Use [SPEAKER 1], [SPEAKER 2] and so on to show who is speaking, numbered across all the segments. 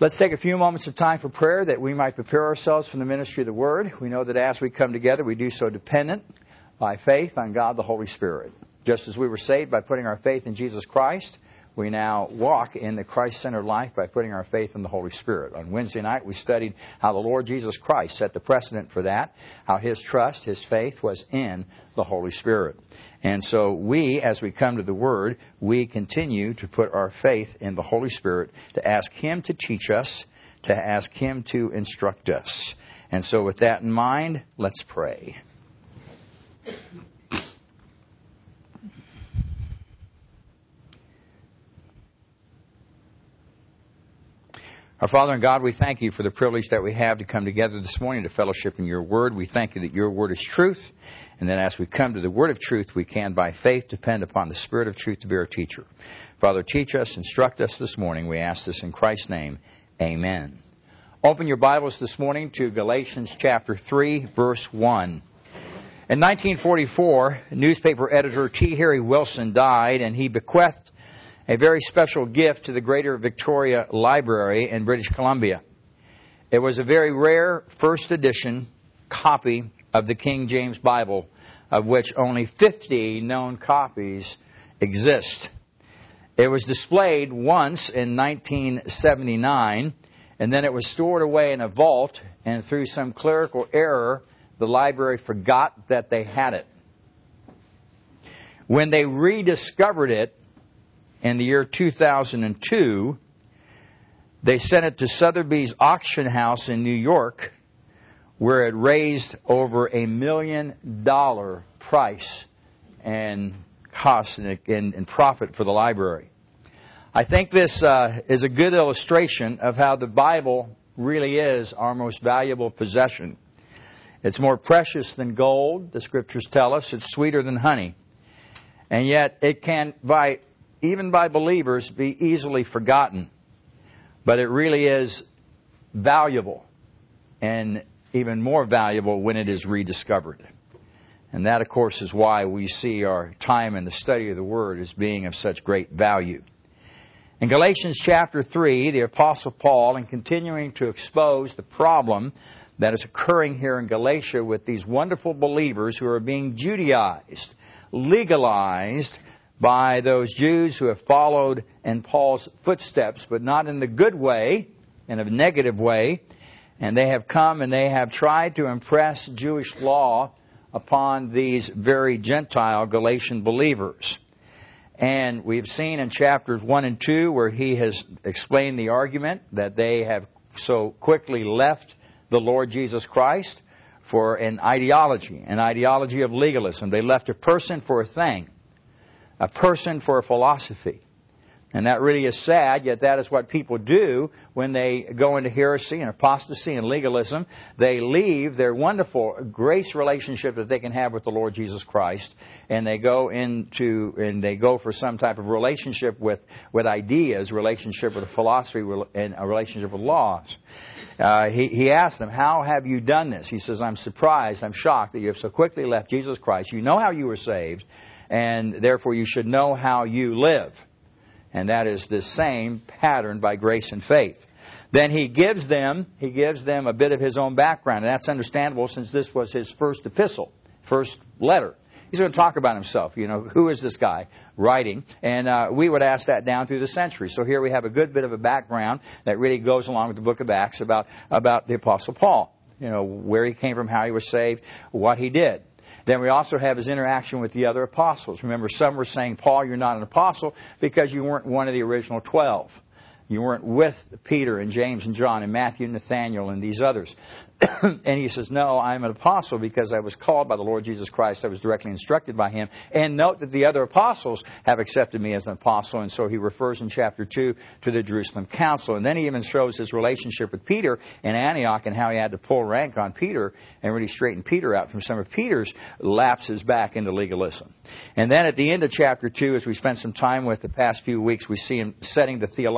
[SPEAKER 1] Let's take a few moments of time for prayer that we might prepare ourselves for the ministry of the Word. We know that as we come together, we do so dependent by faith on God the Holy Spirit. Just as we were saved by putting our faith in Jesus Christ, we now walk in the Christ-centered life by putting our faith in the Holy Spirit. On Wednesday night, we studied how the Lord Jesus Christ set the precedent for that, how His trust, His faith was in the Holy Spirit. And so we, as we come to the Word, we continue to put our faith in the Holy Spirit, to ask Him to teach us, to ask Him to instruct us. And so with that in mind, let's pray. Our Father and God, we thank You for the privilege that we have to come together this morning to fellowship in Your Word. We thank You that Your Word is truth, and that as we come to the Word of truth, we can, by faith, depend upon the Spirit of truth to be our teacher. Father, teach us, instruct us this morning. We ask this in Christ's name. Amen. Open your Bibles this morning to Galatians chapter 3, verse 1. In 1944, newspaper editor T. Harry Wilson died, and he bequeathed a very special gift to the Greater Victoria Library in British Columbia. It was a very rare first edition copy of the King James Bible, of which only 50 known copies exist. It was displayed once in 1979, and then it was stored away in a vault, and through some clerical error, the library forgot that they had it. When they rediscovered it, in the year 2002, they sent it to Sotheby's auction house in New York, where it raised over $1 million price and cost and profit for the library. I think this is a good illustration of how the Bible really is our most valuable possession. It's more precious than gold, the Scriptures tell us. It's sweeter than honey. And yet it can, even by believers, be easily forgotten. But it really is valuable, and even more valuable when it is rediscovered. And that, of course, is why we see our time in the study of the Word as being of such great value. In Galatians chapter 3, the Apostle Paul, in continuing to expose the problem that is occurring here in Galatia with these wonderful believers who are being Judaized, legalized, by those Jews who have followed in Paul's footsteps, but not in the good way, in a negative way. And they have come and they have tried to impress Jewish law upon these very Gentile Galatian believers. And we've seen in chapters 1 and 2 where he has explained the argument that they have so quickly left the Lord Jesus Christ for an ideology of legalism. They left a person for a thing. A person for a philosophy. And that really is sad, yet that is what people do when they go into heresy and apostasy and legalism. They leave their wonderful grace relationship that they can have with the Lord Jesus Christ, and they go for some type of relationship with ideas, relationship with a philosophy, and a relationship with laws. He asked them, "How have you done this?" He says, "I'm surprised, I'm shocked that you have so quickly left Jesus Christ. You know how you were saved, and therefore you should know how you live." And that is the same pattern by grace and faith. Then he gives them a bit of his own background. And that's understandable since this was his first epistle, first letter. He's going to talk about himself. Who is this guy writing? And we would ask that down through the centuries. So here we have a good bit of a background that really goes along with the book of Acts about the Apostle Paul. Where he came from, how he was saved, what he did. Then we also have his interaction with the other apostles. Remember, some were saying, "Paul, you're not an apostle because you weren't one of the original 12. You weren't with Peter and James and John and Matthew and Nathaniel and these others." And he says, "No, I'm an apostle because I was called by the Lord Jesus Christ. I was directly instructed by Him. And note that the other apostles have accepted me as an apostle." And so he refers in chapter 2 to the Jerusalem Council. And then he even shows his relationship with Peter in Antioch and how he had to pull rank on Peter and really straighten Peter out from some of Peter's lapses back into legalism. And then at the end of chapter 2, as we spent some time with the past few weeks, we see him setting the theological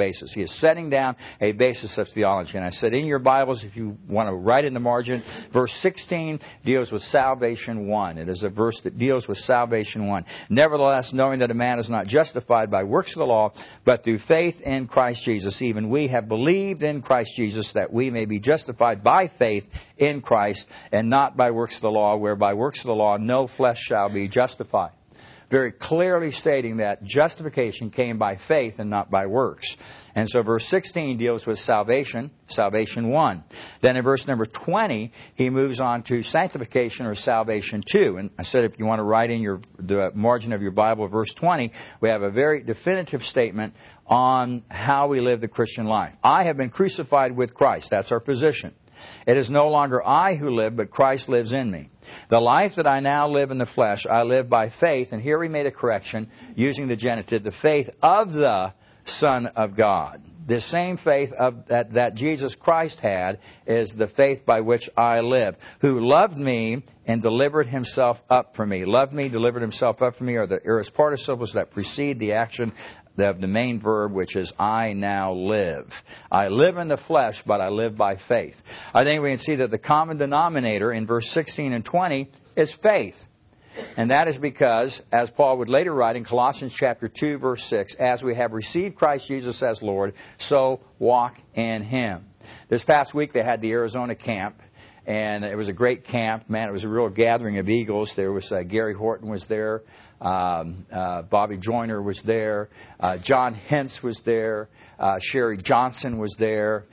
[SPEAKER 1] basis. He is setting down a basis of theology. And I said, in your Bibles, if you want to write in the margin, verse 16 deals with salvation 1. It is a verse that deals with salvation 1. Nevertheless, knowing that a man is not justified by works of the law, but through faith in Christ Jesus, even we have believed in Christ Jesus, that we may be justified by faith in Christ, and not by works of the law, where by works of the law no flesh shall be justified. Very clearly stating that justification came by faith and not by works. And so verse 16 deals with salvation, salvation 1. Then in verse number 20, he moves on to sanctification or salvation 2. And I said if you want to write in the margin of your Bible, verse 20, we have a very definitive statement on how we live the Christian life. I have been crucified with Christ. That's our position. It is no longer I who live, but Christ lives in me. The life that I now live in the flesh, I live by faith. And here we made a correction using the genitive, the faith of the Son of God. The same faith that Jesus Christ had is the faith by which I live. Who loved me and delivered himself up for me. Loved me, delivered himself up for me are the aorist participles that precede the action of the main verb, which is I now live. I live in the flesh, but I live by faith. I think we can see that the common denominator in verse 16 and 20 is faith. And that is because, as Paul would later write in Colossians chapter 2, verse 6, as we have received Christ Jesus as Lord, so walk in Him. This past week they had the Arizona camp. And it was a great camp. Man, it was a real gathering of eagles. There was Gary Horton was there. Bobby Joyner was there. John Hentz was there. Sherry Johnson was there.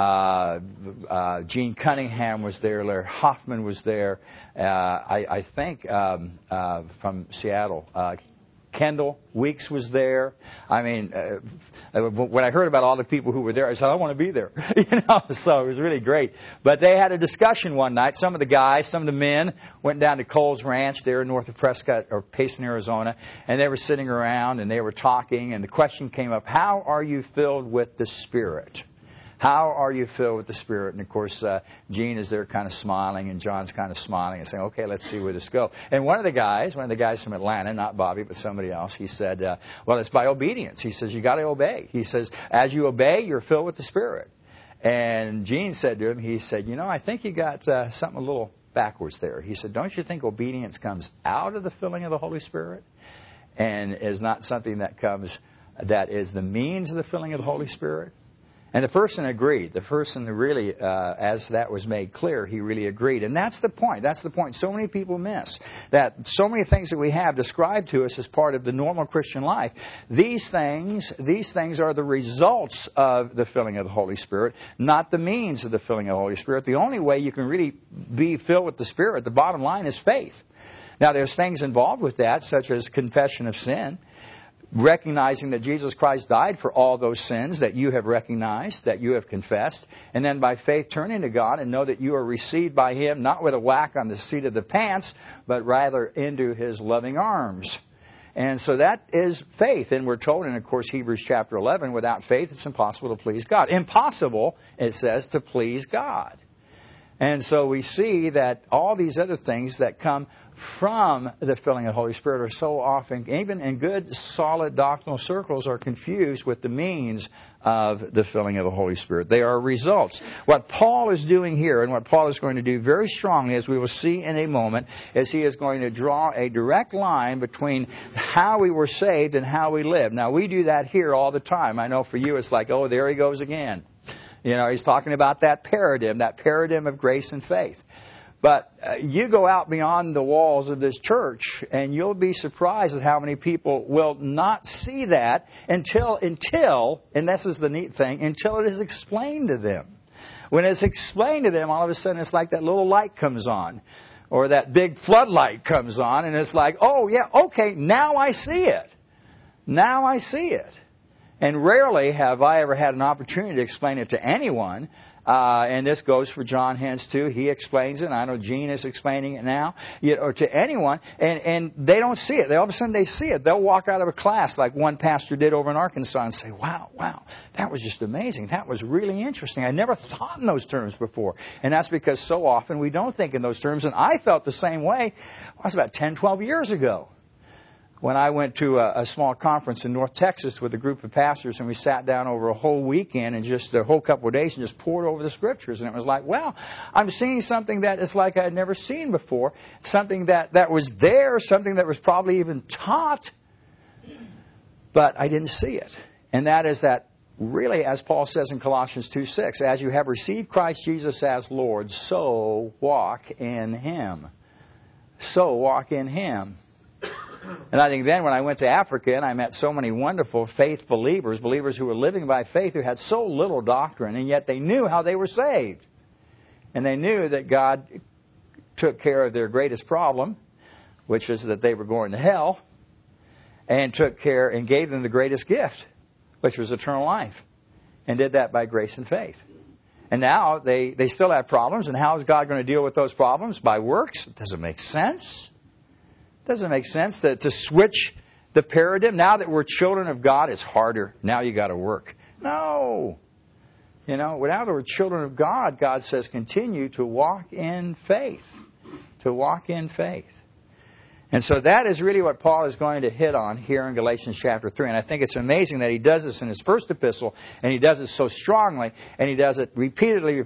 [SPEAKER 1] Gene Cunningham was there. Larry Hoffman was there. I think from Seattle. Kendall Weeks was there. I mean, when I heard about all the people who were there, I said, I want to be there. So it was really great. But they had a discussion one night. Some of the guys, some of the men went down to Coles Ranch there north of Prescott or Payson, Arizona, and they were sitting around and they were talking, and the question came up, how are you filled with the Spirit? How are you filled with the Spirit? And, of course, Gene is there kind of smiling, and John's kind of smiling and saying, okay, let's see where this goes. And one of the guys from Atlanta, not Bobby, but somebody else, he said, well, it's by obedience. He says, you got to obey. He says, as you obey, you're filled with the Spirit. And Gene said to him, he said, I think you got something a little backwards there. He said, don't you think obedience comes out of the filling of the Holy Spirit and is not something that is the means of the filling of the Holy Spirit? And the person agreed. The person really, as that was made clear, he really agreed. And that's the point. That's the point so many people miss. That so many things that we have described to us as part of the normal Christian life, these things are the results of the filling of the Holy Spirit, not the means of the filling of the Holy Spirit. The only way you can really be filled with the Spirit, the bottom line, is faith. Now, there's things involved with that, such as confession of sin. Recognizing that Jesus Christ died for all those sins that you have recognized, that you have confessed, and then by faith turning to God and know that you are received by Him, not with a whack on the seat of the pants, but rather into His loving arms. And so that is faith. And we're told in, of course, Hebrews chapter 11, without faith it's impossible to please God. Impossible, it says, to please God. And so we see that all these other things that come from the filling of the Holy Spirit are so often, even in good, solid doctrinal circles, are confused with the means of the filling of the Holy Spirit. They are results. What Paul is doing here, and what Paul is going to do very strongly, as we will see in a moment, is he is going to draw a direct line between how we were saved and how we live. Now, we do that here all the time. I know for you it's like, oh, there he goes again. He's talking about that paradigm of grace and faith. But you go out beyond the walls of this church, and you'll be surprised at how many people will not see that until, and this is the neat thing, until it is explained to them. When it's explained to them, all of a sudden it's like that little light comes on, or that big floodlight comes on, and it's like, oh, yeah, okay, now I see it. Now I see it. And rarely have I ever had an opportunity to explain it to anyone. And this goes for John Hentz too. He explains it. I know Gene is explaining it now, or to anyone, and they don't see it. All of a sudden they see it. They'll walk out of a class like one pastor did over in Arkansas and say, wow, that was just amazing. That was really interesting. I never thought in those terms before. And that's because so often we don't think in those terms. And I felt the same way. It was about 10, 12 years ago. when I went to a small conference in North Texas with a group of pastors, and we sat down over a whole weekend and just a whole couple of days and just poured over the Scriptures. And it was like, wow, I'm seeing something that is like I had never seen before, something that was there, something that was probably even taught, but I didn't see it. And that is that really, as Paul says in Colossians 2:6, as you have received Christ Jesus as Lord, so walk in Him. So walk in Him. And I think then when I went to Africa and I met so many wonderful faith believers, believers who were living by faith, who had so little doctrine, and yet they knew how they were saved. And they knew that God took care of their greatest problem, which is that they were going to hell, and took care and gave them the greatest gift, which was eternal life, and did that by grace and faith. And now they still have problems, and how is God going to deal with those problems? By works? It doesn't make sense. Doesn't make sense to switch the paradigm. Now that we're children of God, it's harder. Now you got to work. No. You know, now that we're children of God, God says continue to walk in faith. To walk in faith. And so that is really what Paul is going to hit on here in Galatians chapter 3. And I think it's amazing that he does this in his first epistle, and he does it so strongly, and he does it repeatedly.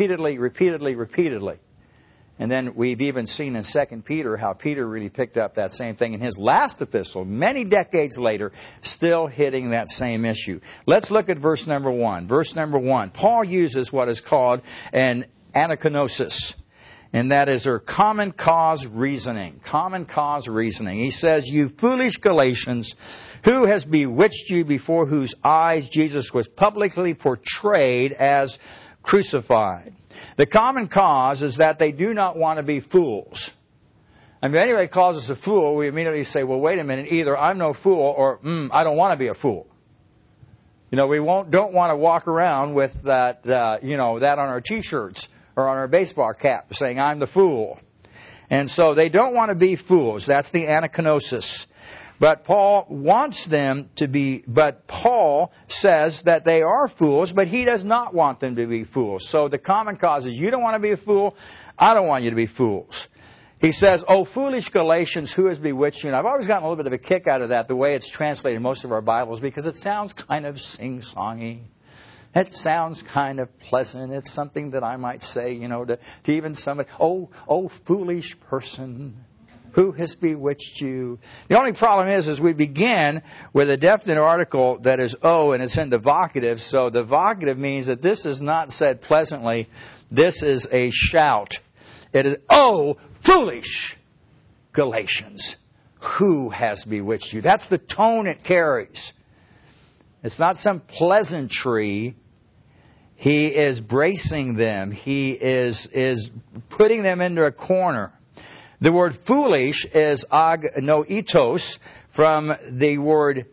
[SPEAKER 1] And then we've even seen in 2 Peter how Peter really picked up that same thing in his last epistle, many decades later, still hitting that same issue. Let's look at verse number 1. Verse number 1. Paul uses what is called an anakinosis, and that is their common cause reasoning. Common cause reasoning. He says, you foolish Galatians, who has bewitched you before whose eyes Jesus was publicly portrayed as crucified? The common cause is that they do not want to be fools. I mean, if anybody calls us a fool, we immediately say, well, wait a minute, either I'm no fool or I don't want to be a fool. You know, we don't want to walk around with that, that on our T-shirts or on our baseball cap saying, I'm the fool. And so they don't want to be fools. That's the anakinosis. But Paul wants them to be, but Paul says that they are fools, but he does not want them to be fools. So the common cause is, you don't want to be a fool, I don't want you to be fools. He says, oh, foolish Galatians, who has bewitched you? And I've always gotten a little bit of a kick out of that, the way it's translated in most of our Bibles, because it sounds kind of sing-songy. It sounds kind of pleasant. It's something that I might say, to even somebody, oh, foolish person. Who has bewitched you? The only problem is we begin with a definite article that is O, and it's in the vocative. So the vocative means that this is not said pleasantly. This is a shout. It is, oh, foolish Galatians, who has bewitched you? That's the tone it carries. It's not some pleasantry. He is bracing them. He is putting them into a corner. The word foolish is agnoitos, from the word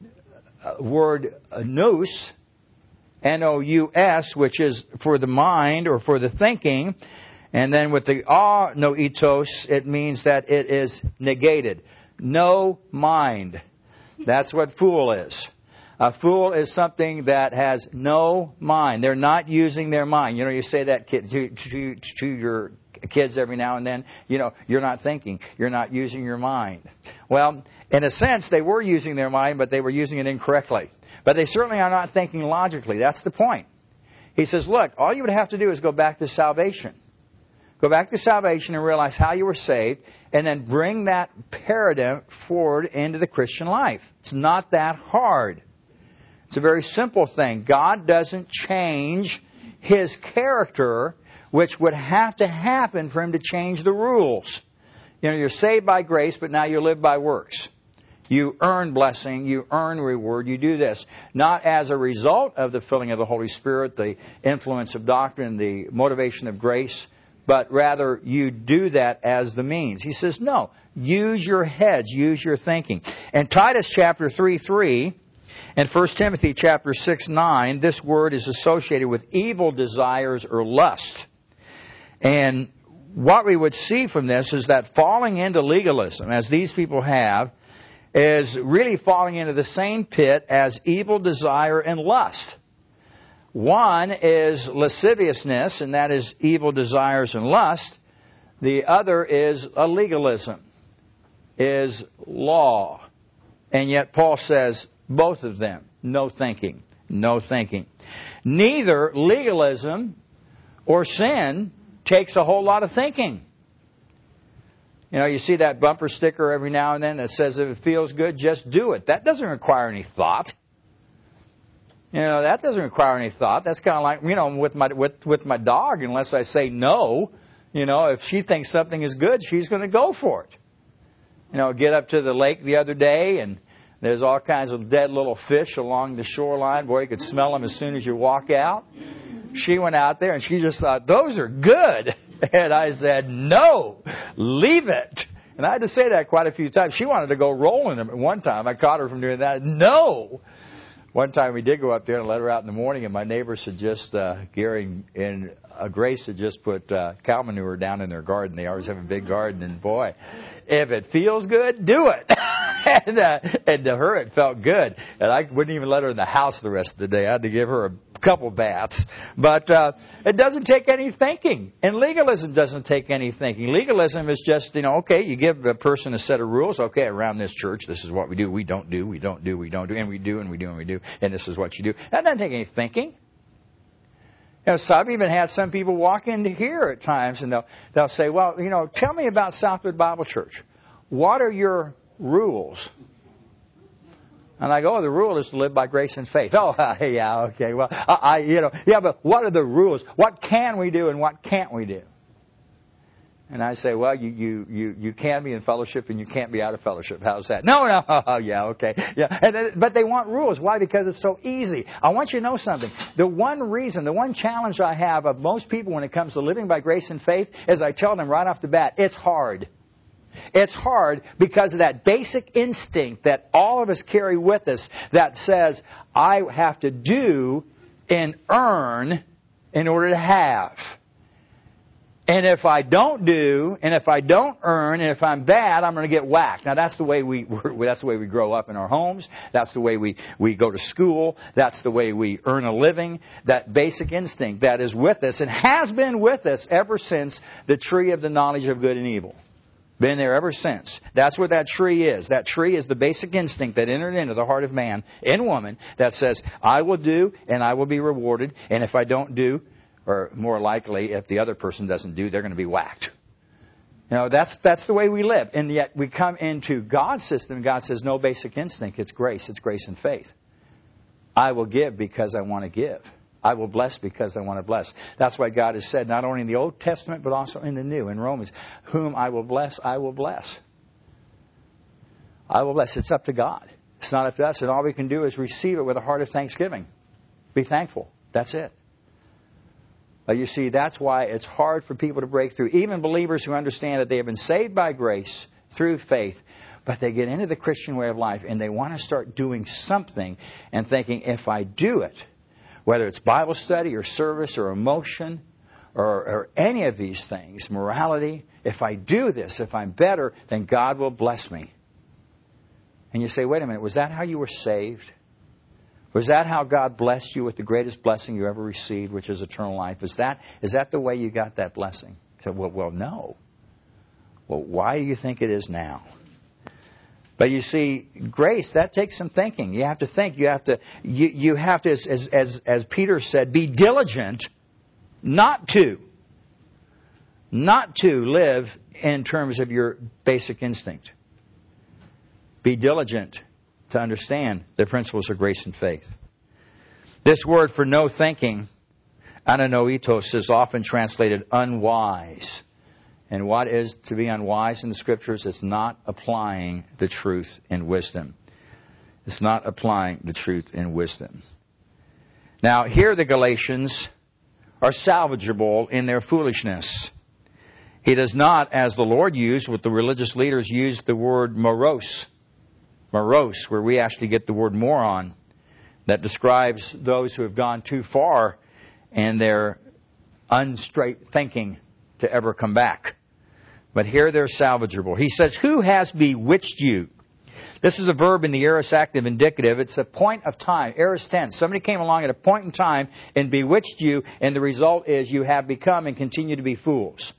[SPEAKER 1] nous, N-O-U-S, which is for the mind or for the thinking. And then with the anoitos, it means that it is negated. No mind. That's what fool is. A fool is something that has no mind. They're not using their mind. You say that to your kids every now and then. You're not thinking. You're not using your mind. Well, in a sense, they were using their mind, but they were using it incorrectly. But they certainly are not thinking logically. That's the point. He says, look, all you would have to do is go back to salvation. Go back to salvation and realize how you were saved, and then bring that paradigm forward into the Christian life. It's not that hard. It's a very simple thing. God doesn't change His character, which would have to happen for Him to change the rules. You're saved by grace, but now you live by works. You earn blessing, you earn reward, you do this. Not as a result of the filling of the Holy Spirit, the influence of doctrine, the motivation of grace, but rather you do that as the means. He says, no, use your heads, use your thinking. And Titus chapter 3:3, and 1 Timothy chapter 6:9, this word is associated with evil desires or lust. And what we would see from this is that falling into legalism, as these people have, is really falling into the same pit as evil desire and lust. One is lasciviousness, and that is evil desires and lust. The other is a legalism, is law. And yet Paul says both of them, no thinking, no thinking. Neither legalism or sin takes a whole lot of thinking. You know, you see that bumper sticker every now and then that says if it feels good, just do it. That doesn't require any thought. You know, that doesn't require any thought. That's kind of like, you know, with my dog, unless I say no, you know, if she thinks something is good, she's going to go for it. You know, get up to the lake the other day and there's all kinds of dead little fish along the shoreline. Boy, you could smell them as soon as you walk out. She went out there and she just thought, those are good. And I said, no, leave it. And I had to say that quite a few times. She wanted to go rolling them at one time. I caught her from doing that. No. One time we did go up there and let her out in the morning, and my neighbors had just, Gary and Grace had just put cow manure down in their garden. They always have a big garden, and boy, if it feels good, do it. And to her, it felt good. And I wouldn't even let her in the house the rest of the day. I had to give her a couple baths. But it doesn't take any thinking. And legalism doesn't take any thinking. Legalism is just, you know, okay, you give a person a set of rules. Okay, around this church, this is what we do. We don't do, we don't do, we don't do. And we do, and we do, and we do. And this is what you do. That doesn't take any thinking. You know, so I've even had some people walk into here at times and they'll say, well, you know, tell me about Southwood Bible Church. What are your rules? And I go, oh, the rule is to live by grace and faith. Oh, yeah, okay. Well, yeah, but what are the rules? What can we do and what can't we do? And I say, well, you can be in fellowship and you can't be out of fellowship. How's that? No, oh, yeah, okay. Yeah. But they want rules. Why? Because it's so easy. I want you to know something. The one challenge I have of most people when it comes to living by grace and faith is I tell them right off the bat, it's hard. It's hard because of that basic instinct that all of us carry with us that says, I have to do and earn in order to have. And if I don't do, and if I don't earn, and if I'm bad, I'm going to get whacked. Now that's the way we grow up in our homes. That's the way we go to school. That's the way we earn a living. That basic instinct that is with us and has been with us ever since the tree of the knowledge of good and evil. Been there ever since. That's what that tree is. That tree is the basic instinct that entered into the heart of man and woman that says, I will do and I will be rewarded. And if I don't do, or more likely, if the other person doesn't do, they're going to be whacked. You know, that's the way we live. And yet we come into God's system and God says, no basic instinct. It's grace and faith. I will give because I want to give. I will bless because I want to bless. That's why God has said, not only in the Old Testament, but also in the New, in Romans, whom I will bless, I will bless. I will bless. It's up to God. It's not up to us. And all we can do is receive it with a heart of thanksgiving. Be thankful. That's it. But you see, that's why it's hard for people to break through. Even believers who understand that they have been saved by grace through faith, but they get into the Christian way of life and they want to start doing something and thinking, if I do it, whether it's Bible study or service or emotion or any of these things, morality, if I do this, if I'm better, then God will bless me. And you say, wait a minute, was that how you were saved? Was that how God blessed you with the greatest blessing you ever received, which is eternal life? Is that the way you got that blessing? I said, well, no. Well, why do you think it is now? But you see, grace, that takes some thinking. You have to think. You have to, as Peter said, be diligent not to live in terms of your basic instinct. Be diligent to understand the principles of grace and faith. This word for no thinking, ananoitos, is often translated unwise. And what is to be unwise in the Scriptures? It's not applying the truth in wisdom. It's not applying the truth in wisdom. Now, here the Galatians are salvageable in their foolishness. He does not, as the Lord used, what the religious leaders used, the word morose. Morose, where we actually get the word moron, that describes those who have gone too far in their unstraight thinking to ever come back. But here they're salvageable. He says, who has bewitched you? This is a verb in the aorist active indicative. It's a point of time, aorist tense. Somebody came along at a point in time and bewitched you, and the result is you have become and continue to be fools.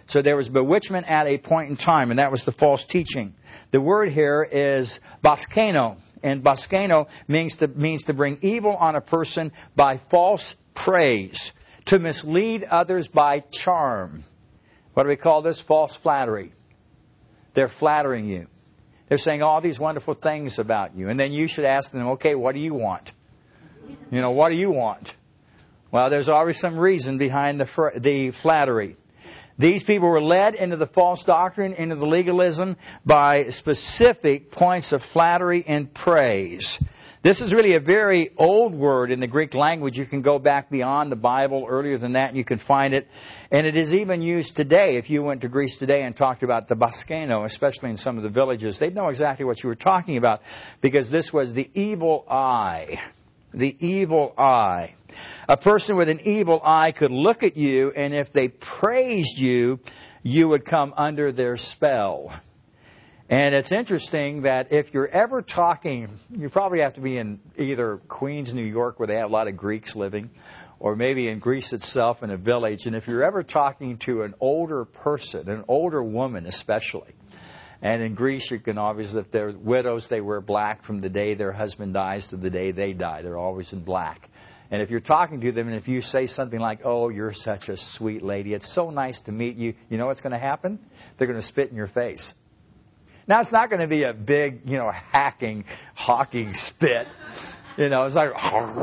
[SPEAKER 1] So there was bewitchment at a point in time, and that was the false teaching. The word here is baskeno, and baskeno means to bring evil on a person by false praise, to mislead others by charm. What do we call this? False flattery. They're flattering you. They're saying all these wonderful things about you. And then you should ask them, okay, what do you want? What do you want? Well, there's always some reason behind the flattery. These people were led into the false doctrine, into the legalism, by specific points of flattery and praise. This is really a very old word in the Greek language. You can go back beyond the Bible, earlier than that, and you can find it. And it is even used today. If you went to Greece today and talked about the baskeno, especially in some of the villages, they'd know exactly what you were talking about, because this was the evil eye. The evil eye. A person with an evil eye could look at you, and if they praised you, you would come under their spell. And it's interesting that if you're ever talking, you probably have to be in either Queens, New York, where they have a lot of Greeks living, or maybe in Greece itself in a village. And if you're ever talking to an older person, an older woman especially, and in Greece you can obviously, if they're widows, they wear black from the day their husband dies to the day they die. They're always in black. And if you're talking to them, and if you say something like, oh, you're such a sweet lady, it's so nice to meet you, you know what's going to happen? They're going to spit in your face. Now, it's not going to be a big, hawking spit. It's like,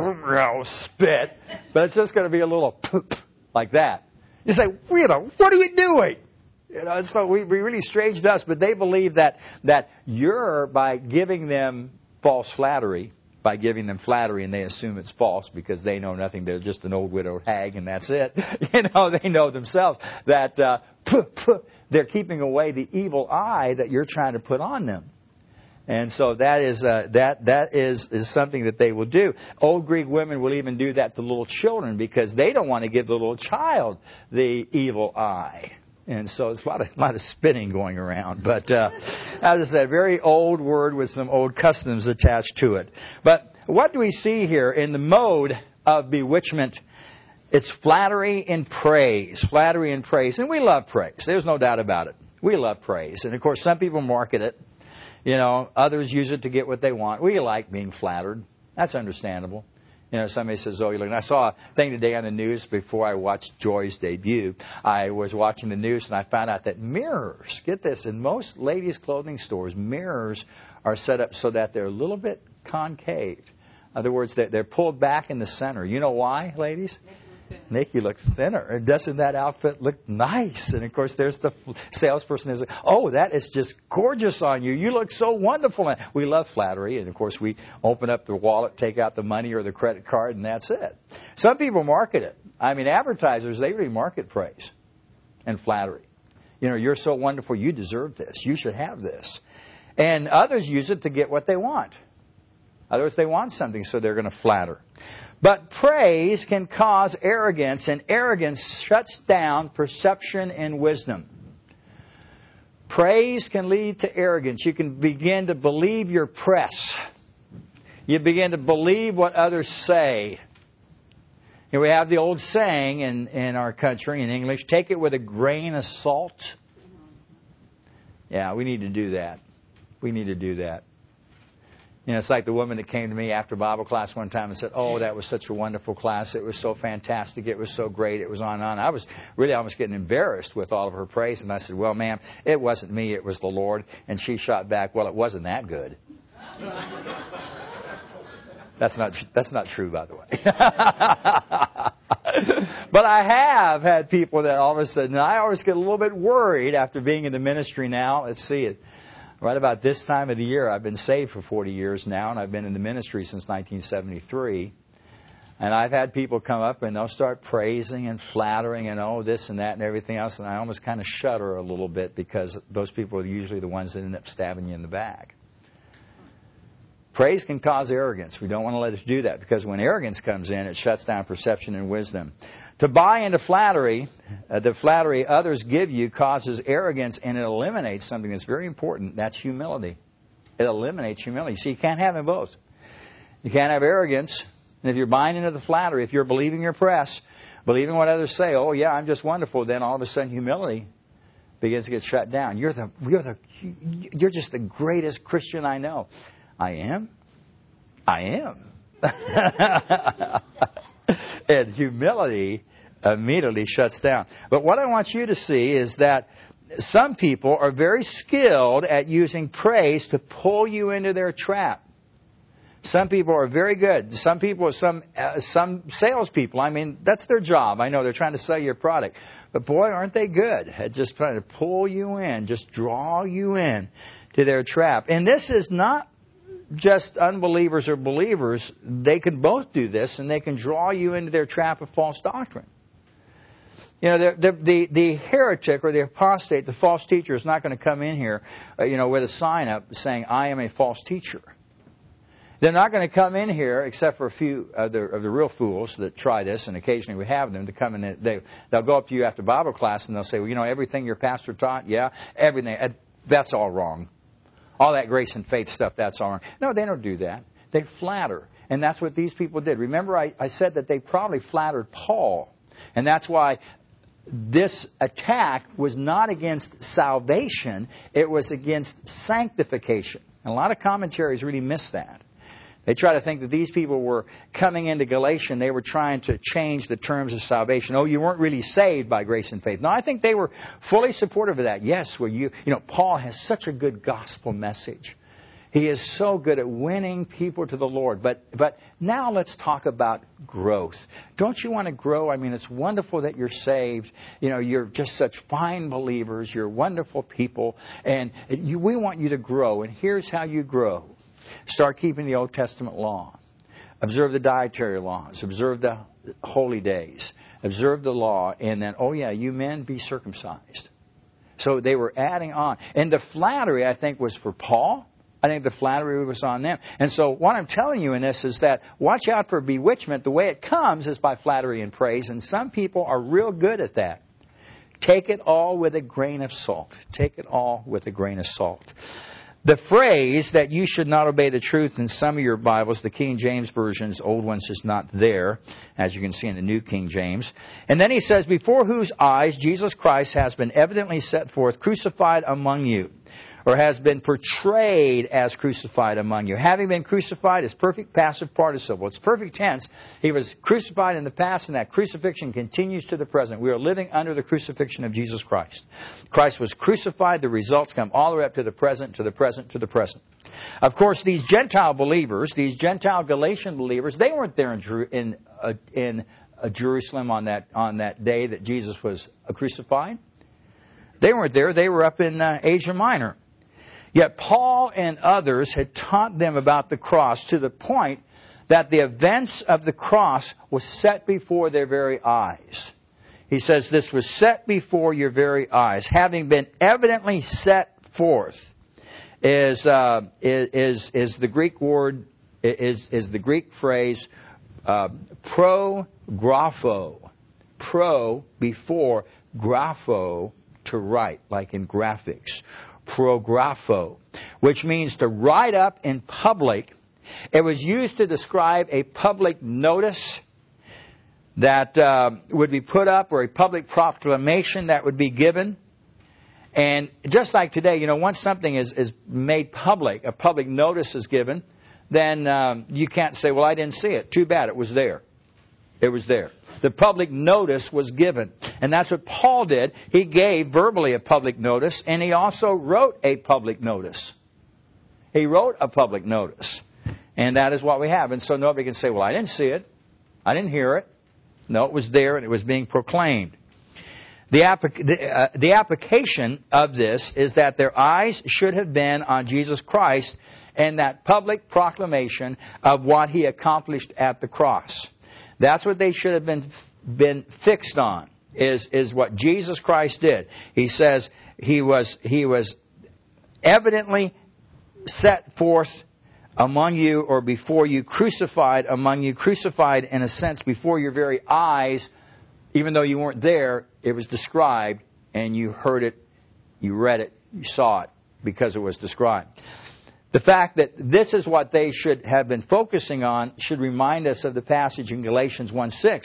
[SPEAKER 1] spit. But it's just going to be a little poop like that. You say, what are you doing? So we really strange to us, but they believe that you're, by giving them false flattery, and they assume it's false because they know nothing. They're just an old widowed hag, and that's it. They know themselves that they're keeping away the evil eye that you're trying to put on them. And so that is something that they will do. Old Greek women will even do that to little children because they don't want to give the little child the evil eye. And so it's a lot of spinning going around. But as I said, very old word with some old customs attached to it. But what do we see here in the mode of bewitchment? It's flattery and praise. Flattery and praise. And we love praise. There's no doubt about it. We love praise. And of course, some people market it. Others use it to get what they want. We like being flattered. That's understandable. Somebody says, oh, you look. And I saw a thing today on the news before I watched Joy's debut. I was watching the news and I found out that mirrors, get this, in most ladies' clothing stores, mirrors are set up so that they're a little bit concave. In other words, they're pulled back in the center. You know why, ladies? Make you look thinner. And doesn't that outfit look nice? And of course, there's the salesperson who's like, oh, that is just gorgeous on you. You look so wonderful. We love flattery. And of course, we open up the wallet, take out the money or the credit card, and that's it. Some people market it. Advertisers, they really market praise and flattery. You're so wonderful. You deserve this. You should have this. And others use it to get what they want. Others, they want something, so they're going to flatter. But praise can cause arrogance, and arrogance shuts down perception and wisdom. Praise can lead to arrogance. You can begin to believe your press. You begin to believe what others say. We have the old saying in our country, in English, take it with a grain of salt. Yeah, we need to do that. We need to do that. It's like the woman that came to me after Bible class one time and said, oh, that was such a wonderful class. It was so fantastic. It was so great. It was on and on. I was really almost getting embarrassed with all of her praise. And I said, well, ma'am, it wasn't me. It was the Lord. And she shot back, well, it wasn't that good. That's not true, by the way. But I have had people that all of a sudden, I always get a little bit worried after being in the ministry now. Let's see it. Right about this time of the year, I've been saved for 40 years now, and I've been in the ministry since 1973. And I've had people come up and they'll start praising and flattering and oh, this and that and everything else. And I almost kind of shudder a little bit because those people are usually the ones that end up stabbing you in the back. Praise can cause arrogance. We don't want to let it do that because when arrogance comes in, it shuts down perception and wisdom. To buy into flattery, the flattery others give you causes arrogance, and it eliminates something that's very important. That's humility. It eliminates humility. See, you can't have them both. You can't have arrogance. And if you're buying into the flattery, if you're believing your press, believing what others say, oh, yeah, I'm just wonderful, then all of a sudden humility begins to get shut down. You're just the greatest Christian I know. I am. And humility immediately shuts down. But what I want you to see is that some people are very skilled at using praise to pull you into their trap. Some people are very good. Some people are some salespeople. I mean, that's their job. I know they're trying to sell you a product. But boy, aren't they good at just trying to pull you in, just draw you in to their trap. And this is not just unbelievers or believers. They can both do this, and they can draw you into their trap of false doctrine. You know, the heretic or the apostate, the false teacher, is not going to come in here, with a sign up saying, "I am a false teacher." They're not going to come in here, except for a few of the real fools that try this, and occasionally we have them to come in. They'll go up to you after Bible class and they'll say, "Well, everything your pastor taught, everything, that's all wrong. All that grace and faith stuff, that's all wrong." No, they don't do that. They flatter. And that's what these people did. Remember, I said that they probably flattered Paul. And that's why this attack was not against salvation. It was against sanctification. And a lot of commentaries really miss that. They try to think that these people were coming into Galatians. They were trying to change the terms of salvation. Oh, you weren't really saved by grace and faith. No, I think they were fully supportive of that. Yes, Paul has such a good gospel message. He is so good at winning people to the Lord. But now let's talk about growth. Don't you want to grow? I mean, it's wonderful that you're saved. You're just such fine believers. You're wonderful people. And we want you to grow. And here's how you grow. Start keeping the Old Testament law. Observe the dietary laws. Observe the holy days. Observe the law. And then, you men, be circumcised. So they were adding on. And the flattery, I think, was for Paul. I think the flattery was on them. And so what I'm telling you in this is that watch out for bewitchment. The way it comes is by flattery and praise. And some people are real good at that. Take it all with a grain of salt. Take it all with a grain of salt. The phrase that you should not obey the truth in some of your Bibles, the King James versions, old ones, is not there, as you can see in the New King James. And then he says, before whose eyes Jesus Christ has been evidently set forth, crucified among you, or has been portrayed as crucified among you. Having been crucified is perfect passive participle. It's perfect tense. He was crucified in the past, and that crucifixion continues to the present. We are living under the crucifixion of Jesus Christ. Christ was crucified. The results come all the way up to the present, to the present, to the present. Of course, these Gentile believers, these Gentile Galatian believers, they weren't there in Jerusalem on that day that Jesus was crucified. They weren't there. They were up in Asia Minor. Yet Paul and others had taught them about the cross to the point that the events of the cross was set before their very eyes. He says this was set before your very eyes, having been evidently set forth. Is the Greek word is the Greek phrase pro-grapho. Pro before grapho, to write, like in graphics. Prographo, which means to write up in public. It was used to describe a public notice that would be put up, or a public proclamation that would be given. And just like today, once something is made public, a public notice is given, then you can't say, well, I didn't see it. Too bad, it was there. It was there. The public notice was given. And that's what Paul did. He gave verbally a public notice, and he also wrote a public notice. He wrote a public notice. And that is what we have. And so nobody can say, well, I didn't see it. I didn't hear it. No, it was there, and it was being proclaimed. The application of this is that their eyes should have been on Jesus Christ and that public proclamation of what He accomplished at the cross. That's what they should have been fixed on, is what Jesus Christ did. He says He was evidently set forth among you, or before you, crucified among you, crucified in a sense before your very eyes. Even though you weren't there, it was described, and you heard it, you read it, you saw it, because it was described. The fact that this is what they should have been focusing on should remind us of the passage in Galatians 1:6,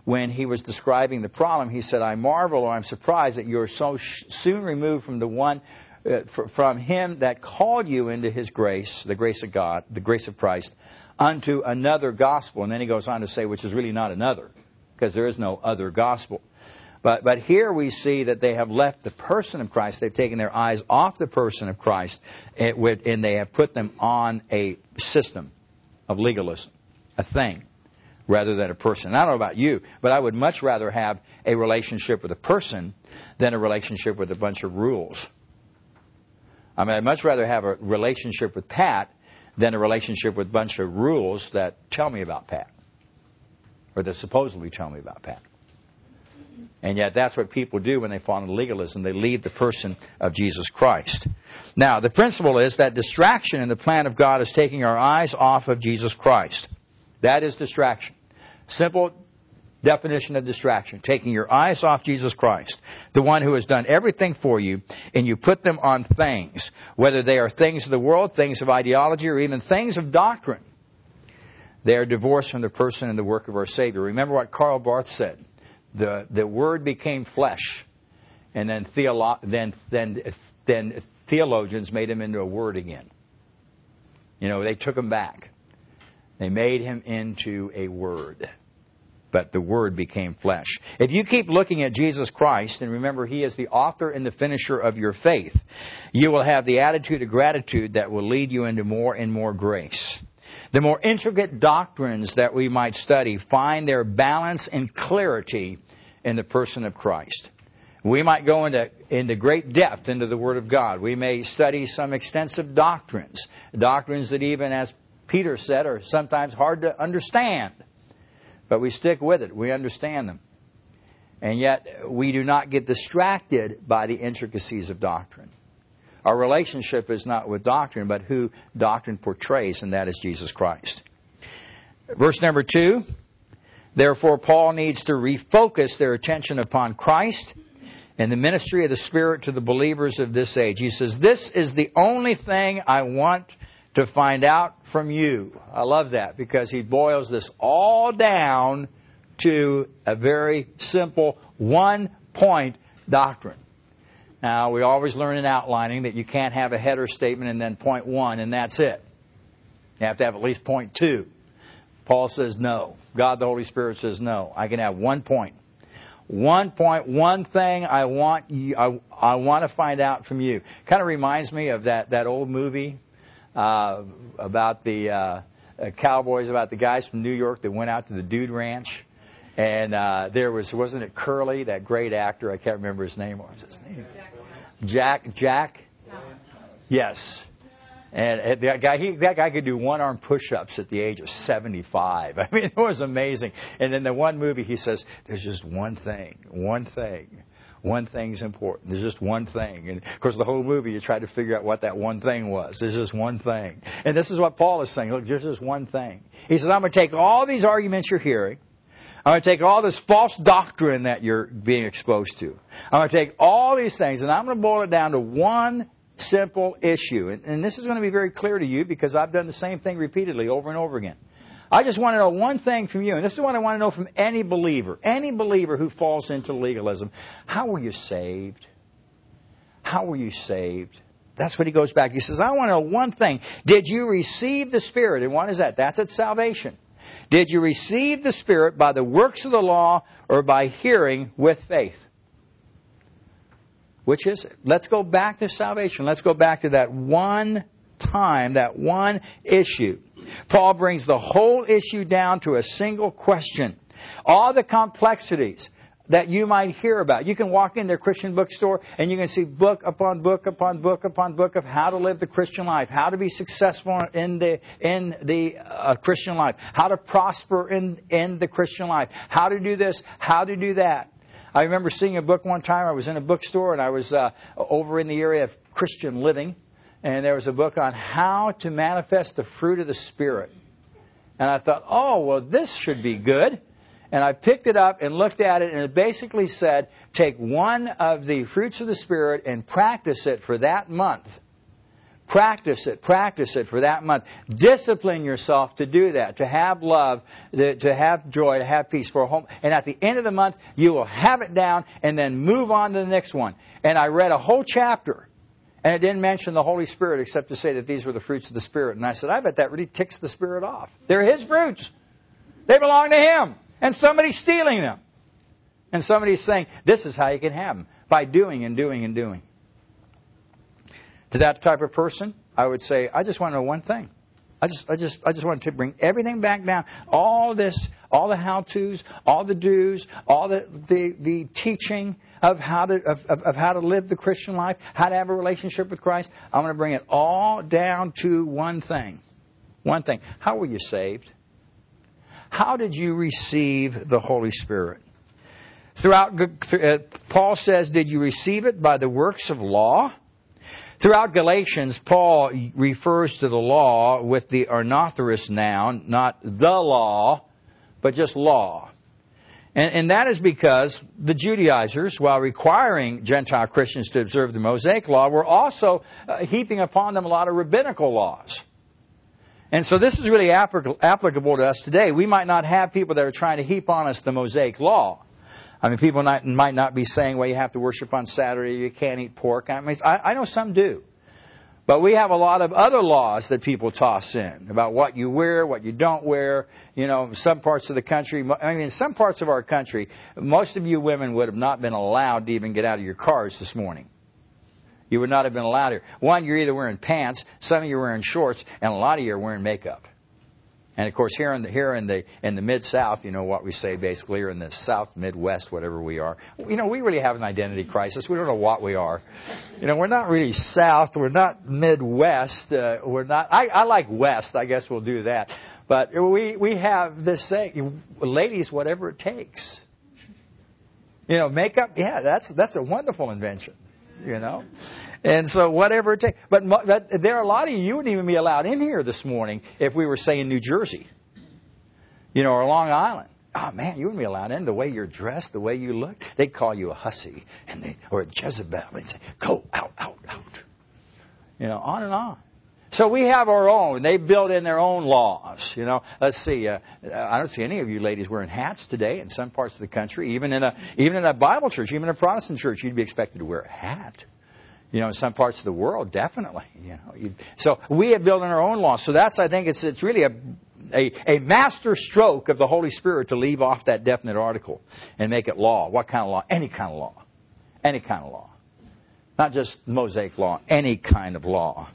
[SPEAKER 1] when he was describing the problem, he said, I marvel or I'm surprised that you're so soon removed from the one, from him that called you into his grace, the grace of God, the grace of Christ, unto another gospel. And then he goes on to say, which is really not another, because there is no other gospel. But here we see that they have left the person of Christ. They've taken their eyes off the person of Christ, and they have put them on a system of legalism, a thing, rather than a person. I don't know about you, but I would much rather have a relationship with a person than a relationship with a bunch of rules. I mean, I'd much rather have a relationship with Pat than a relationship with a bunch of rules that tell me about Pat, or that supposedly tell me about Pat. And yet that's what people do when they fall into legalism. They leave the person of Jesus Christ. Now, the principle is that distraction in the plan of God is taking our eyes off of Jesus Christ. That is distraction. Simple definition of distraction. Taking your eyes off Jesus Christ, the one who has done everything for you, and you put them on things, whether they are things of the world, things of ideology, or even things of doctrine. They are divorced from the person and the work of our Savior. Remember what Karl Barth said. The Word became flesh, and then theologians made him into a word again. You know, they took him back. They made him into a word. But the Word became flesh. If you keep looking at Jesus Christ, and remember He is the author and the finisher of your faith, you will have the attitude of gratitude that will lead you into more and more grace. The more intricate doctrines that we might study find their balance and clarity in the person of Christ. We might go into great depth into the Word of God. We may study some extensive doctrines that even, as Peter said, are sometimes hard to understand. But we stick with it. We understand them. And yet we do not get distracted by the intricacies of doctrine. Our relationship is not with doctrine, but who doctrine portrays, and that is Jesus Christ. Verse number 2, therefore Paul needs to refocus their attention upon Christ and the ministry of the Spirit to the believers of this age. He says, this is the only thing I want to find out from you. I love that, because he boils this all down to a very simple one-point doctrine. Now, we always learn in outlining that you can't have a header statement and then point 1 and that's it. You have to have at least point 2. Paul says no. God the Holy Spirit says no. I can have 1 point. 1 point, one thing I want to find out from you. Kind of reminds me of that old movie about the cowboys, about the guys from New York that went out to the Dude Ranch. And there wasn't it Curly, that great actor? I can't remember his name. What was his name? Jack? Yes. And that guy could do one-arm push-ups at the age of 75. I mean, it was amazing. And in the one movie, he says, there's just one thing. One thing's important. There's just one thing. And, of course, the whole movie, you try to figure out what that one thing was. There's just one thing. And this is what Paul is saying. Look, there's just one thing. He says, I'm going to take all these arguments you're hearing. I'm going to take all this false doctrine that you're being exposed to. I'm going to take all these things, and I'm going to boil it down to one simple issue. And this is going to be very clear to you, because I've done the same thing repeatedly over and over again. I just want to know one thing from you, and this is what I want to know from any believer who falls into legalism. How were you saved? How were you saved? That's what he goes back. He says, I want to know one thing. Did you receive the Spirit? And what is that? That's at salvation. Did you receive the Spirit by the works of the law or by hearing with faith? Which is it? Let's go back to salvation. Let's go back to that one time, that one issue. Paul brings the whole issue down to a single question. All the complexities that you might hear about. You can walk into a Christian bookstore and you can see book upon book upon book upon book of how to live the Christian life, how to be successful in the Christian life, how to prosper in the Christian life, how to do this, how to do that. I remember seeing a book one time. I was in a bookstore and I was over in the area of Christian living, and there was a book on how to manifest the fruit of the Spirit. And I thought, oh, well, this should be good. And I picked it up and looked at it, and it basically said, take one of the fruits of the Spirit and practice it for that month. Practice it for that month. Discipline yourself to do that, to have love, to have joy, to have peace for a home. And at the end of the month, you will have it down and then move on to the next one. And I read a whole chapter, and it didn't mention the Holy Spirit except to say that these were the fruits of the Spirit. And I said, I bet that really ticks the Spirit off. They're His fruits. They belong to Him. And somebody's stealing them. And somebody's saying, this is how you can have them, by doing and doing and doing. To that type of person, I would say, I just want to know one thing. I just want to bring everything back down. All this, all the how-tos, all the do's, all the teaching of how to live the Christian life, how to have a relationship with Christ. I'm going to bring it all down to one thing. One thing. How were you saved? How did you receive the Holy Spirit? Paul says, did you receive it by the works of law? Throughout Galatians, Paul refers to the law with the ornithorist noun, not the law, but just law. And that is because the Judaizers, while requiring Gentile Christians to observe the Mosaic law, were also heaping upon them a lot of rabbinical laws. And so this is really applicable to us today. We might not have people that are trying to heap on us the Mosaic law. I mean, people might not be saying, well, you have to worship on Saturday, you can't eat pork. I mean, I know some do. But we have a lot of other laws that people toss in about what you wear, what you don't wear. You know, some parts of the country, in some parts of our country, most of you women would have not been allowed to even get out of your cars this morning. You would not have been allowed here. One, you're either wearing pants, some of you are wearing shorts, and a lot of you are wearing makeup. And of course, here in the Mid-South, you know what we say basically, or in the South, Midwest, whatever we are. You know, we really have an identity crisis. We don't know what we are. You know, we're not really South. We're not Midwest. We're not. I like West. I guess we'll do that. But we have this saying, ladies, whatever it takes. You know, makeup. Yeah, that's a wonderful invention. You know. And so whatever it takes. But there are a lot of you wouldn't even be allowed in here this morning if we were, say, in New Jersey. You know, or Long Island. Oh, man, you wouldn't be allowed in the way you're dressed, the way you look. They'd call you a hussy or a Jezebel. They'd say, go, out. You know, on and on. So we have our own. They built in their own laws. You know, let's see. I don't see any of you ladies wearing hats today in some parts of the country. Even in a Bible church, even in a Protestant church, you'd be expected to wear a hat. You know, in some parts of the world, definitely. You know, so we have built in our own laws. So I think it's really a master stroke of the Holy Spirit to leave off that definite article and make it law. What kind of law? Any kind of law. Any kind of law. Not just Mosaic law. Any kind of law.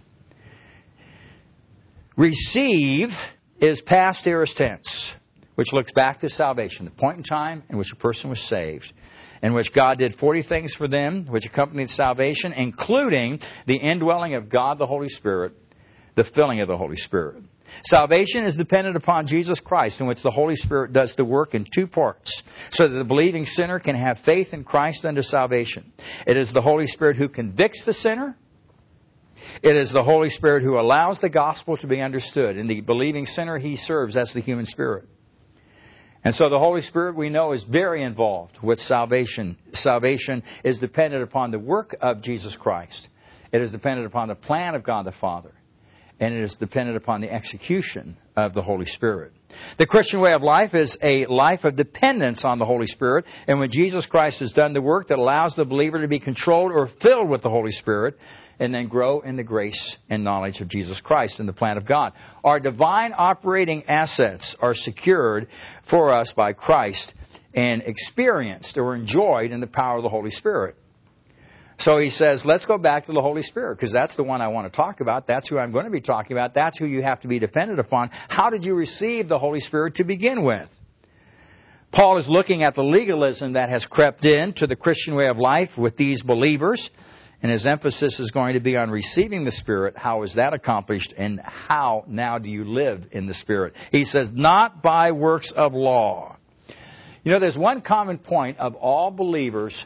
[SPEAKER 1] Receive is past aorist tense, which looks back to salvation, the point in time in which a person was saved, in which God did 40 things for them, which accompanied salvation, including the indwelling of God the Holy Spirit, the filling of the Holy Spirit. Salvation is dependent upon Jesus Christ, in which the Holy Spirit does the work in two parts, so that the believing sinner can have faith in Christ unto salvation. It is the Holy Spirit who convicts the sinner. It is the Holy Spirit who allows the gospel to be understood. In the believing sinner, He serves as the human spirit. And so the Holy Spirit, we know, is very involved with salvation. Salvation is dependent upon the work of Jesus Christ. It is dependent upon the plan of God the Father. And it is dependent upon the execution of the Holy Spirit. The Christian way of life is a life of dependence on the Holy Spirit. And when Jesus Christ has done the work that allows the believer to be controlled or filled with the Holy Spirit, and then grow in the grace and knowledge of Jesus Christ and the plan of God. Our divine operating assets are secured for us by Christ and experienced or enjoyed in the power of the Holy Spirit. So he says, let's go back to the Holy Spirit, because that's the one I want to talk about. That's who I'm going to be talking about. That's who you have to be dependent upon. How did you receive the Holy Spirit to begin with? Paul is looking at the legalism that has crept into the Christian way of life with these believers. And his emphasis is going to be on receiving the Spirit. How is that accomplished? And how now do you live in the Spirit? He says, not by works of law. You know, there's one common point of all believers,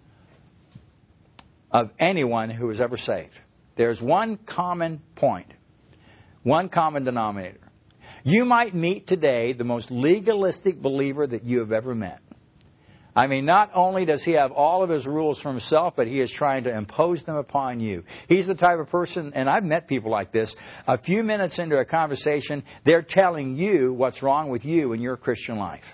[SPEAKER 1] of anyone who is ever saved. There's one common point. One common denominator. You might meet today the most legalistic believer that you have ever met. I mean, not only does he have all of his rules for himself, but he is trying to impose them upon you. He's the type of person, and I've met people like this, a few minutes into a conversation, they're telling you what's wrong with you in your Christian life.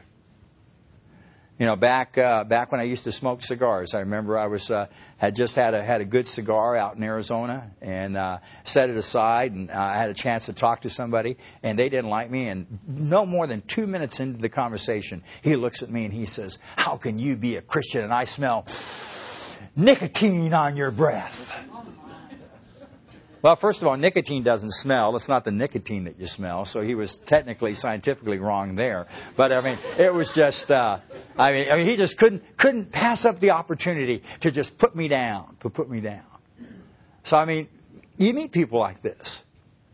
[SPEAKER 1] You know, back when I used to smoke cigars, I remember I had just had a good cigar out in Arizona and set it aside, and I had a chance to talk to somebody, and they didn't like me. And no more than 2 minutes into the conversation, he looks at me and he says, "How can you be a Christian and I smell nicotine on your breath?" Well, first of all, nicotine doesn't smell. It's not the nicotine that you smell. So he was technically, scientifically wrong there. But I mean, it was just, I mean, he just couldn't pass up the opportunity to just put me down. So I mean, you meet people like this.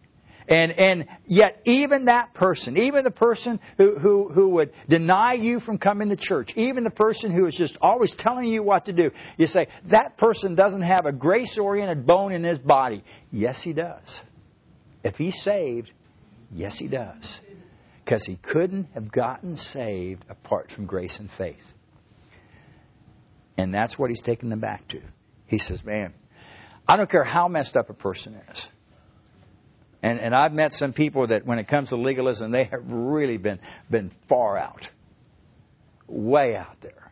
[SPEAKER 1] And yet even that person, even the person who would deny you from coming to church, even the person who is just always telling you what to do, you say, that person doesn't have a grace-oriented bone in his body. Yes, he does. If he's saved, yes, he does. Because he couldn't have gotten saved apart from grace and faith. And that's what he's taking them back to. He says, man, I don't care how messed up a person is. And I've met some people that when it comes to legalism, they have really been far out. Way out there.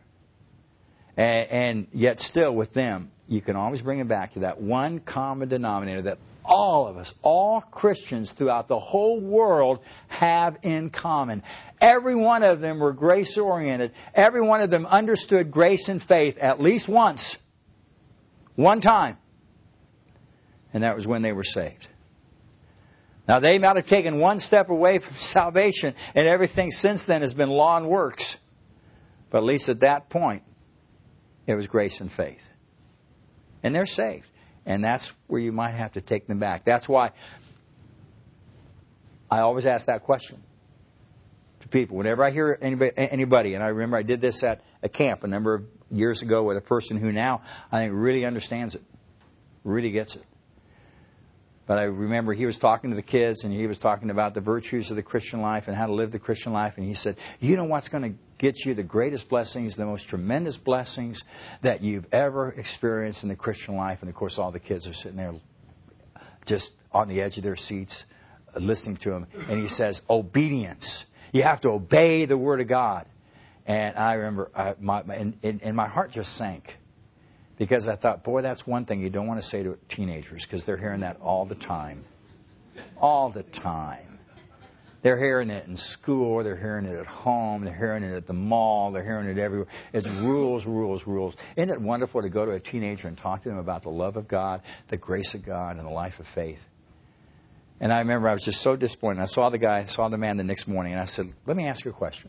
[SPEAKER 1] And yet still with them, you can always bring it back to that one common denominator that all of us, all Christians throughout the whole world have in common. Every one of them were grace-oriented. Every one of them understood grace and faith at least once. One time. And that was when they were saved. Now, they might have taken one step away from salvation, and everything since then has been law and works. But at least at that point, it was grace and faith. And they're saved. And that's where you might have to take them back. That's why I always ask that question to people. Whenever I hear anybody, and I remember I did this at a camp a number of years ago with a person who now I think really understands it, really gets it. But I remember he was talking to the kids, and he was talking about the virtues of the Christian life and how to live the Christian life. And he said, you know what's going to get you the greatest blessings, the most tremendous blessings that you've ever experienced in the Christian life? And, of course, all the kids are sitting there just on the edge of their seats listening to him. And he says, obedience. You have to obey the Word of God. And I remember my heart just sank. Because I thought, boy, that's one thing you don't want to say to teenagers, because they're hearing that all the time. All the time. They're hearing it in school. They're hearing it at home. They're hearing it at the mall. They're hearing it everywhere. It's rules, rules, rules. Isn't it wonderful to go to a teenager and talk to them about the love of God, the grace of God, and the life of faith? And I remember I was just so disappointed. I saw the man the next morning, and I said, let me ask you a question.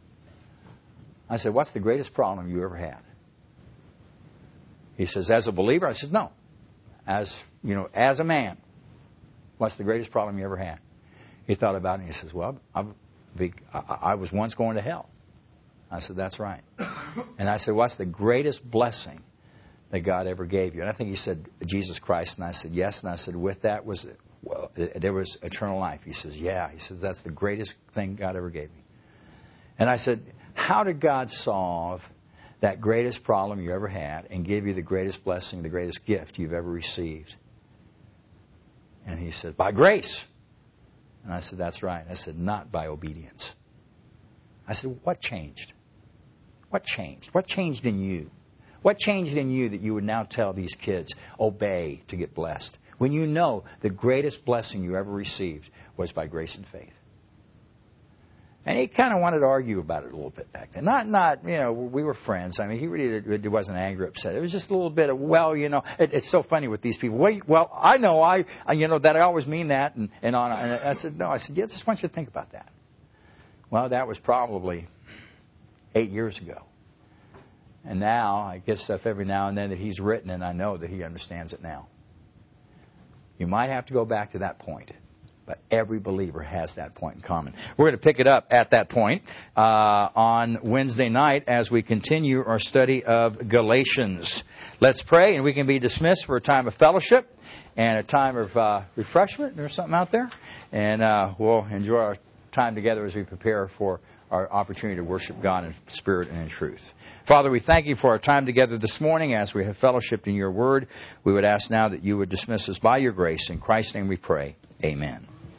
[SPEAKER 1] I said, what's the greatest problem you ever had? He says, as a believer? I said, no. As a man, what's the greatest problem you ever had? He thought about it and he says, well, I was once going to hell. I said, that's right. And I said, what's the greatest blessing that God ever gave you? And I think he said, Jesus Christ. And I said, yes. And I said, with that there was eternal life. He says, yeah. He says, that's the greatest thing God ever gave me. And I said, how did God solve that greatest problem you ever had and give you the greatest blessing, the greatest gift you've ever received? And he said, by grace. And I said, that's right. I said, not by obedience. I said, what changed? What changed? What changed in you? What changed in you that you would now tell these kids, obey to get blessed? When you know the greatest blessing you ever received was by grace and faith. And he kind of wanted to argue about it a little bit back then. Not, we were friends. I mean, he really wasn't angry or upset. It was just a little bit of, it's so funny with these people. Well, I know, that I always mean that and on. And I said, no. I said, yeah, just want you to think about that. Well, that was probably 8 years ago. And now I get stuff every now and then that he's written, and I know that he understands it now. You might have to go back to that point. But every believer has that point in common. We're going to pick it up at that point on Wednesday night as we continue our study of Galatians. Let's pray, and we can be dismissed for a time of fellowship and a time of refreshment. There's something out there. And we'll enjoy our time together as we prepare for our opportunity to worship God in spirit and in truth. Father, we thank you for our time together this morning as we have fellowshiped in your word. We would ask now that you would dismiss us by your grace. In Christ's name we pray. Amen.